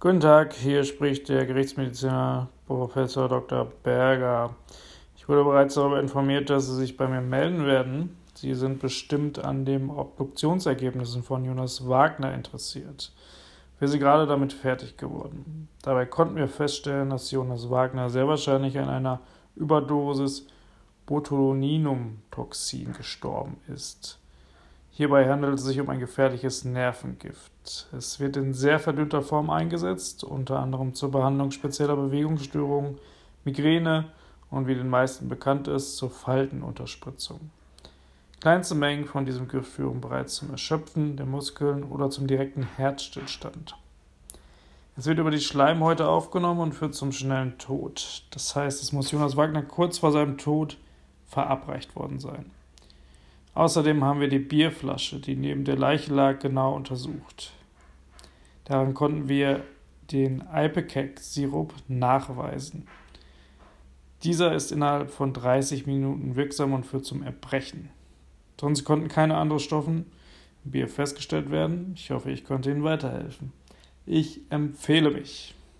Guten Tag, hier spricht der Gerichtsmediziner Professor Dr. Berger. Ich wurde bereits darüber informiert, dass Sie sich bei mir melden werden. Sie sind bestimmt an den Obduktionsergebnissen von Jonas Wagner interessiert. Wir sind gerade damit fertig geworden. Dabei konnten wir feststellen, dass Jonas Wagner sehr wahrscheinlich an einer Überdosis Botulinumtoxin gestorben ist. Hierbei handelt es sich um ein gefährliches Nervengift. Es wird in sehr verdünnter Form eingesetzt, unter anderem zur Behandlung spezieller Bewegungsstörungen, Migräne und wie den meisten bekannt ist, zur Faltenunterspritzung. Kleinste Mengen von diesem Gift führen bereits zum Erschöpfen der Muskeln oder zum direkten Herzstillstand. Es wird über die Schleimhäute aufgenommen und führt zum schnellen Tod. Das heißt, es muss Jonas Wagner kurz vor seinem Tod verabreicht worden sein. Außerdem haben wir die Bierflasche, die neben der Leiche lag, genau untersucht. Daran konnten wir den Ipecac-Sirup nachweisen. Dieser ist innerhalb von 30 Minuten wirksam und führt zum Erbrechen. Sonst konnten keine anderen Stoffe im Bier festgestellt werden. Ich hoffe, ich konnte Ihnen weiterhelfen. Ich empfehle mich.